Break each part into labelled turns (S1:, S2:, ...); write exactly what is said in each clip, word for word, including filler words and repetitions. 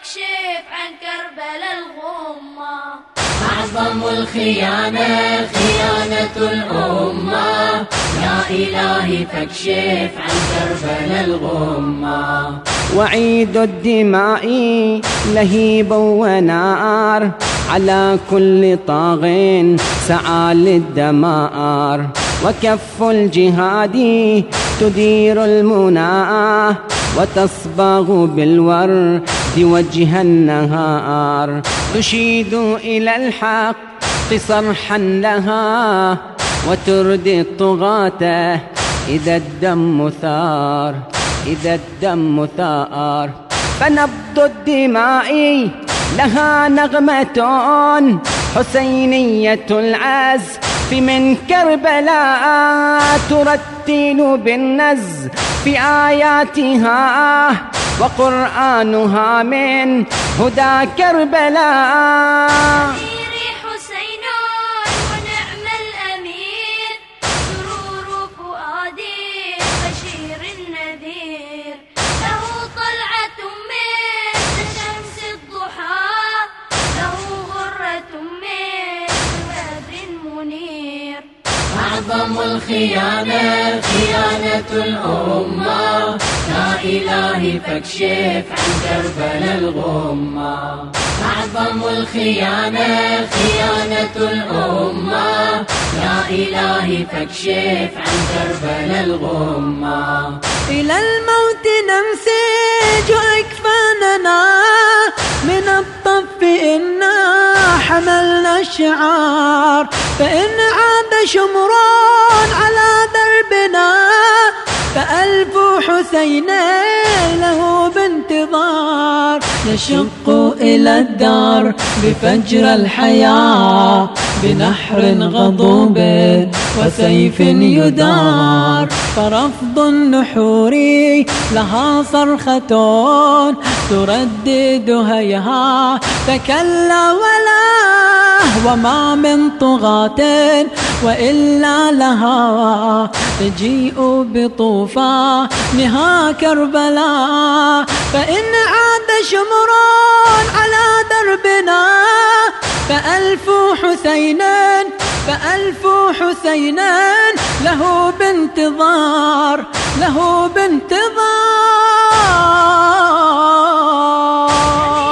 S1: فاكشف عن كربلاء الغمة.
S2: أعظم الخيانة خيانة الأمة، يا إلهي فاكشف عن كربلاء الغمة.
S3: وعيد الدماء لهيب ونار على كل طاغ سعى للدمار، وكف الجهاد تدير المنى وتصبغ بالورد وجه النهار، تشيد إلى الحق صرحا لها وتردي الطغاة إذا الدم ثار، إذا الدم ثار. فنبض الدماء لها نغمة حسينية العزف من كربلاء، ترتل بالنز في آياتها وقرآنها من هدى كربلاء.
S2: أعظم الخيانة خيانة الأمة، يا إلهي فاكشف عن كربلاء الغمة. أعظم الخيانة خيانة الأمة، يا إلهي فاكشف عن كربلاء الغمة.
S4: إلى الموت نمسج أكفاننا من الطف إنا حملنا الشعار، فإن عاد شمران على دربنا فألف حسين له بانتظار. نشق إلى الدار بفجر الحياة بنحر غضوب وسيف يدار، فرفض النحور لها صرخة تردد هيها تكلا ولا، وما من طغاة وإلا لها تجيء بطوفانها كربلاء. فإن عاد شمران على دربنا فألف حسين فألف حسين له بانتظار، له بانتظار.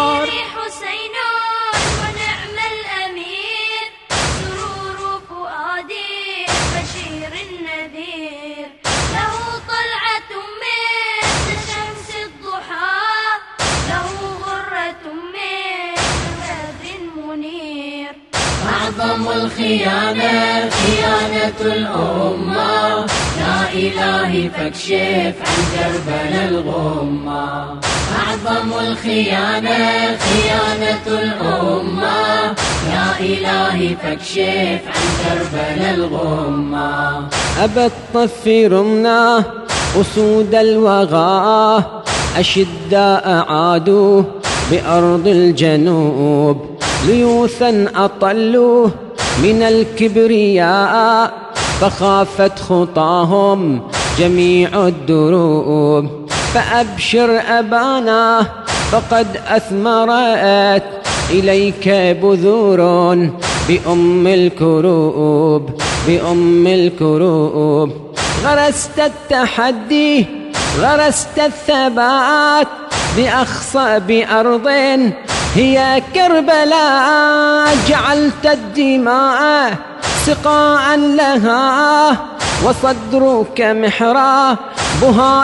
S2: أعظم الخيانة خيانة الأمة، يا إلهي فاكشف عن كربلاء الغمة. أعظم الخيانة خيانة الأمة، يا إلهي فاكشف عن كربلاء الغمة.
S3: أبى الطف رمنا أسود الوغى أشداء عادوا بأرض الجنوب، ليوثا أطلوا من الكبرياء فخافت خطاهم جميع الدروب. فأبشر أبانا فقد أثمرت إليك بذور بأم الكروب، بأم الكروب. غرست التحدي غرست الثبات بأخصب أرض هي كربلاء، جعلت الدماء سقاء لها وصدرك محرابها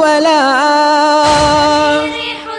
S3: للولاء.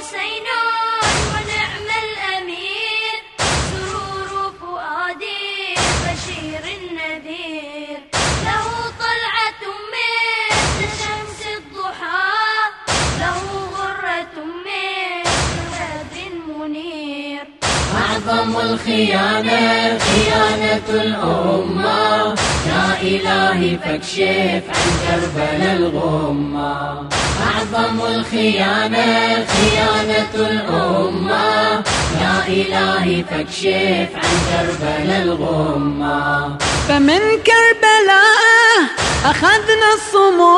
S2: أعظم الخيانة خيانة الأمة، يا إلهي فاكشف عن كربلاء الغمة. أعظم الخيانة خيانة الأمة، يا إلهي فاكشف عن كربلاء الغمة.
S4: فمن كربلاء أخذنا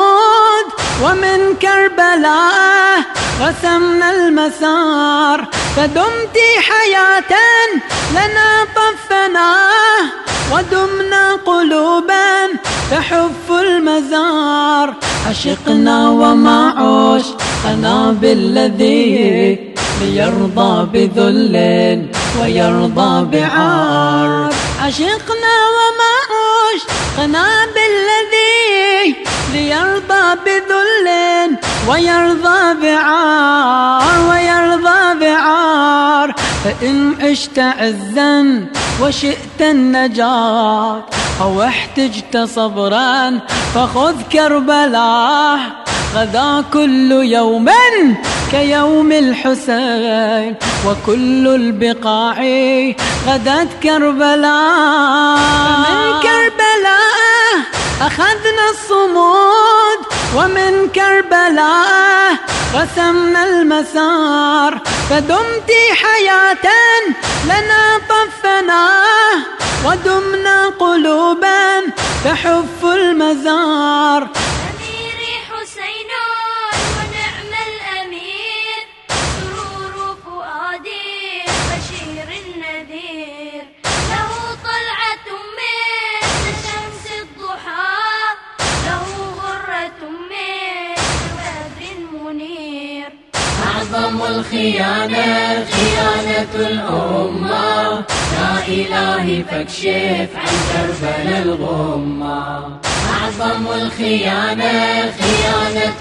S4: الصمود، ومن كربلاء رسمنا المسار، فدمت حياة لنا طفناه ودمنا قلوبا تحف المزار. عشقنا وما عشقنا بالذي ليرضى بذل ويرضى بعار. عشقنا وما عشقنا بالذي ليرضى بذل ويرضى بعار ويرضى بعار. فإن عشت عزا وشئت النجاة أو احتجت صبرا فخذ كربلاء. غدا كل يوم كيوم الحسين وكل البقاع غدت كربلاء. فمن كربلاء أخذنا الصمود ومن كربلاء رسمنا المسار. فدمت حياة لنا طفناه ودمنا قلوبا تحف المزار.
S1: أميري حسين ونعم الأمير سرور فؤادي بشير النذير. له طلعة مثل شمس الضحى له غرة مثل بدر منير.
S2: أعظم الخيانة خيانة الأمة يا إلهي فاكشف عن كربلاء الغمة. أعظم الخيانة خيانة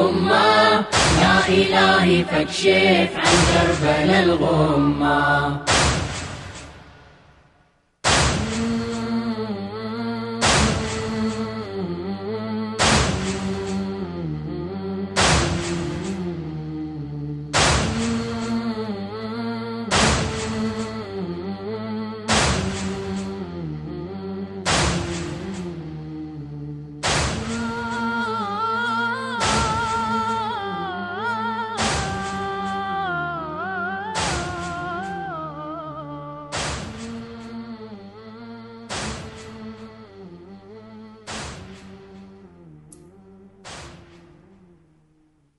S2: الأمة يا إلهي فاكشف عن كربلاء الغمة.